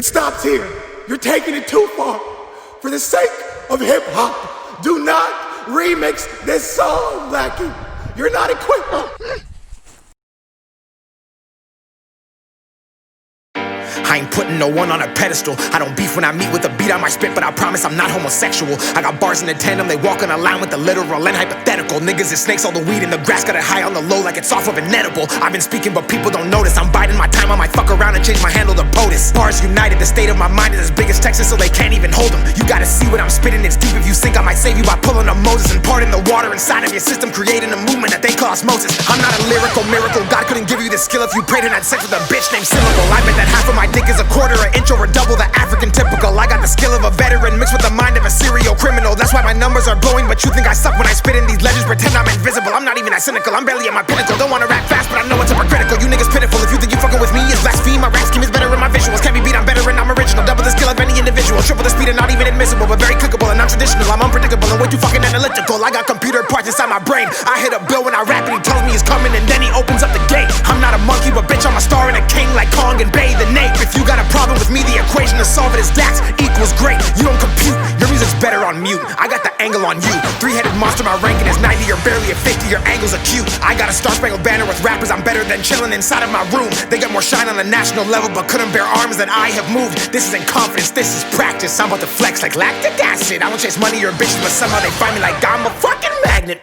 stops here. You're taking it too far. For the sake of hip hop, do not remix this song, Blackie. You're not equipped. I ain't putting no one on a pedestal. I don't beef when I meet with a beat on my spit, but I promise I'm not homosexual. I got bars in the tandem, they walk on a line with the literal and hypothetical. Niggas is snakes, all the weed in the grass, got it high on the low like it's off of an edible. I've been speaking but people don't notice. I'm biding my time, I might fuck around and change my handle to POTUS. Bars united, the state of my mind is as big as Texas, so they can't even hold them. You gotta see what I'm spitting, it's deep. If you sink, I might save you by pulling a Moses and parting the water inside of your system, creating a movement that they call osmosis. I'm not a lyrical miracle, God couldn't give you this skill if you prayed and had sex with a bitch named Syllable. I bet that half of my dick is a quarter, an inch, or double the African typical. I got the skill of a veteran mixed with the mind of a serial criminal. That's why my numbers are blowing, but you think I suck when I spit in these legends. Pretend I'm invisible, I'm not even that cynical. I'm barely at my pinnacle, don't wanna rap fast, but I know it's hypocritical. You niggas pitiful, if you think you fucking with me is blaspheme. My rap scheme is better in my visuals. Can't be beat, I'm better and I'm original. Double the skill of any individual, triple the speed and not even admissible, but very clickable and non-traditional. I'm unpredictable and way too fucking analytical. I got computer parts inside my brain. I hit up Bill when I rap and he tells me he's coming and then he opens up the gate. I'm not a monkey, but bitch, I'm a star and a king like Kong and Bay the Nape. If you got a problem with me, the equation to solve it is DAX equals great. You don't compute, your music's better on mute. I got the angle on you. Three-headed monster, my ranking is 90, you're barely at 50, your angle's acute. I got a star-spangled banner with rappers, I'm better than chilling inside of my room. They got more shine on a national level, but couldn't bear arms that I have moved. This isn't confidence, this is practice. I'm about to flex like lactic acid. I don't chase money or bitches, but somehow they find me like I'm a fucking magnet.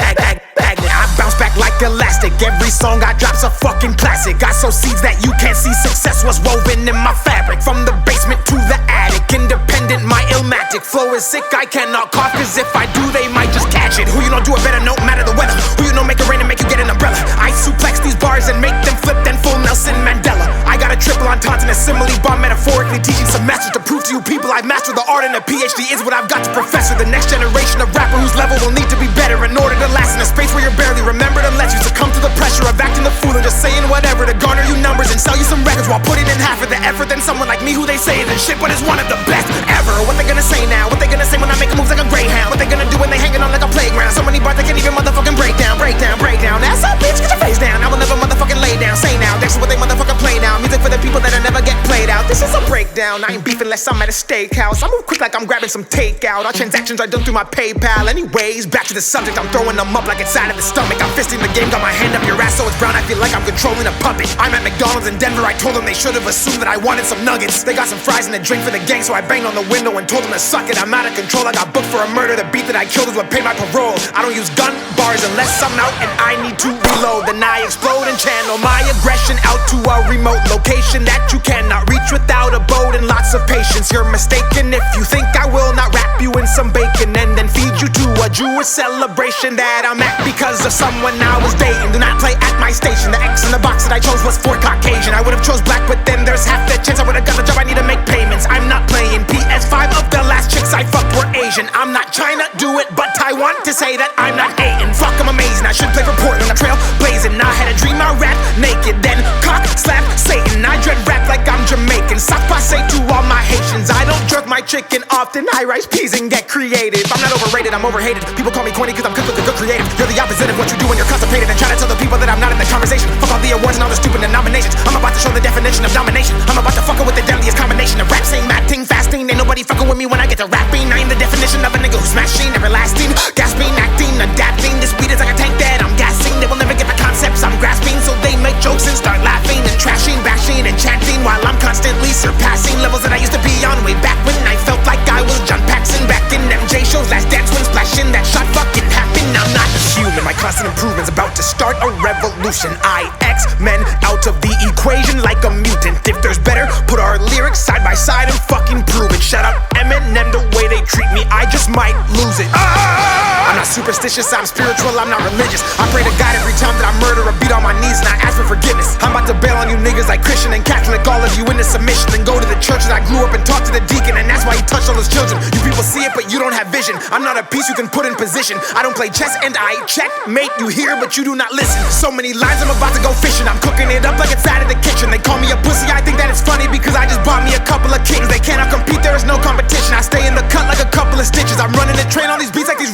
I bounce back like elastic. Every song I drop's a fucking classic. Got so seeds that you can't see success was woven in my fabric. From the basement to the attic, independent, my illmatic flow is sick, I cannot cough, cause if I do, they might just catch it. Who you know do it better, no matter the weather. Who you know make it rain and make you get an umbrella. I suplex these bars and make them flip, then full Nelson Mandela. I got a triple entendre and a simile bomb, metaphorically teaching semesters to prove to you people I've mastered the art, and a PhD is what I've got to professor. The next generation of rapper whose level will need to be better in order to last in a space where you're barely remembered unless you succumb to the pressure of acting the fool and just saying whatever to garner you numbers and sell you some records while putting in half of the effort than someone like me who they say isn't shit but is one of the best ever. What they gonna say now? What they gonna say when I make moves like a greyhound? What they gonna do when they hanging on like a playground? So many bars they can't even motherfucking break down. That's up, bitch, get your face down. I will never motherfucking lay down. Say now, that's what they motherfucking play now. Music for the people that'll never get played out. This is a breakdown. I ain't beefing unless I'm at a steakhouse. I move quick like I'm grabbing some takeout. All transactions are done through my PayPal. Anyways, back to the subject. I'm throwing them up like it's out of the stomach. I'm fisting the game, got my hand up your ass so it's brown. I feel like I'm controlling a puppet. I'm at McDonald's in Denver. I told them they should have assumed that I wanted some nuggets. They got some fries and a drink for the gang, so I banged on the window and told them to suck it. I'm out of control. I got booked for a murder. The beat that I killed is what paid my parole. I don't use gun bars unless I'm out and I need to reload. Then I explode and channel my aggression out to a remote location that you cannot reach without a boat and lots of patience. You're mistaken if you think I will not wrap you in some bacon and then feed you to a Jewish celebration that I'm at because of someone I was dating. Do not play at my station. The X in the box that I chose was for Caucasian. I would've chose black, but then there's half the chance I would've got the job. I need to make payments. I'm not playing PS5 of the last chicks I fucked were Asian. I'm not trying to do it, but Taiwan to say that I'm not hating. Fuck, I'm amazing. I should play for Portland. I'm trail blazing. I had a dream I rap naked, then cock slap Satan. I dread rap like I'm Jamaican. Sock passe to all my Haitians. I don't jerk my chicken often. I rice peas and get creative. I'm not overrated, I'm overhated. People call me corny cause I'm good creative. You're the opposite of what you do when you're constipated and try to tell the people that I'm not in the conversation. Fuck all the awards and all the stupid nominations. I'm about to show the definition of domination. I'm about to fuck with the deadliest combination of rap, sing, acting, fasting. Ain't nobody fucking with me when I get to rapping. I am the definition of a nigga who's smashing, everlasting, gasping, acting, adapting. This beat is like a tank that I'm gassing. They will never get the concepts I'm grasping, so they make jokes and start laughing and trashing, bashing and chanting while I'm constantly surpassing levels that I used to be on way back when I felt like I was John Paxson back in MJ shows. Last dance when splashing that shot fucking happened. I'm not human. My constant improvement's about to start a revolution. I X-Men out of the equation like a mutant. If there's better, put our lyrics side by side and fucking prove it. Shout out Eminem, the way they treat me, I just might lose it. I'm not superstitious, I'm spiritual, I'm not religious. I pray to God every time that I murder or beat on my knees and I ask for forgiveness. I'm about to bail on you niggas like Christian and Catholic, all of you into submission. Then go to the church that I grew up and talk to the deacon, and that's why he touched all his children. You people see it, but you don't have vision. I'm not a piece you can put in position. I don't play chess and I checkmate. You hear, but you do not listen. So many lines, I'm about to go fishing. I'm cooking it up like it's out of the kitchen. They call me a pussy, I think that it's funny because I just bought me a couple of kings. They cannot compete, there is no competition. I stay in the cut like a couple of stitches. I'm running the train on these beats like these rappers in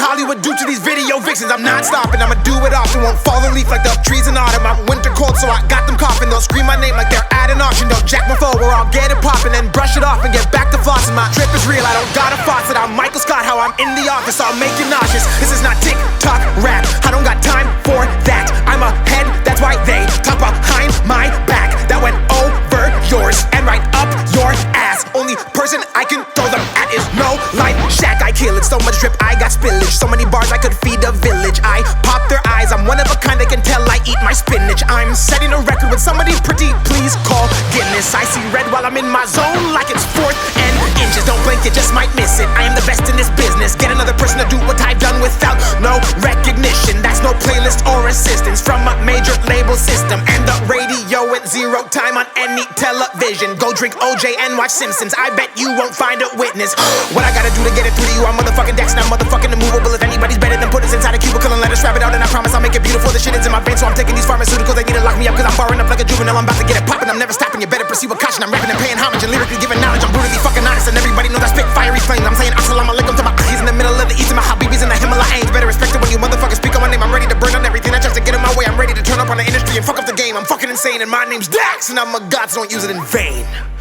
Hollywood do to these video vixens. I'm not stopping, I'ma do it often. Won't fall a leaf like the trees in autumn. I'm winter cold, so I got them coughing. They'll scream my name like they're at an auction. They'll jack my phone, where I'll get it poppin', then brush it off and get back to flossing. My trip is real, I don't got a faucet. I'm Michael Scott, how I'm in the office, I'll make you nauseous. This is not TikTok rap, I don't got time for that. I'm ahead, that's why they talk behind my back. That went over yours and right up your ass. Only person I can throw them at is No Life Shack. I kill it, so much drip, I got spillage. So many bars, I could feed a village. I pop their eyes, I'm one of a kind, they can tell I eat my spinach. I'm setting a record with somebody pretty, please call Guinness. I see red while I'm in my zone like it's 4th and inches. Don't blink, you just might miss it. I am the best in this business. Get another person to do what I've done without no recognition. That's no playlist or assistance from a major label system. And the radio at 0 time on any television. Go drink OJ and watch Simpsons, I bet you won't find a witness. What I gotta do to get it through to you, I'm motherfucking Dex and I'm motherfucking immovable. If anybody's better than put us inside a cubicle and let us wrap it out, and I promise I'll make it beautiful. The shit is in my veins, so I'm taking these pharmaceuticals. They need to lock me up cause I'm barring up like a juvenile. I'm about to get it poppin', I'm never stopping. You better proceed with caution. I'm rapping and paying homage and lyrically giving knowledge. I'm brutally fucking honest and everybody knows I spit fiery flames. I'm saying assalamu alaikum to my ahis in the middle of the east, and my habibis in the Himalayas. Better respect it when you motherfuckers speak on my name. I'm ready to burn on everything that tries to get in my way. I'm ready to turn up on the industry and fuck up the game. I'm fucking insane and my name's Dax, and I'm a god, so don't use it in vain.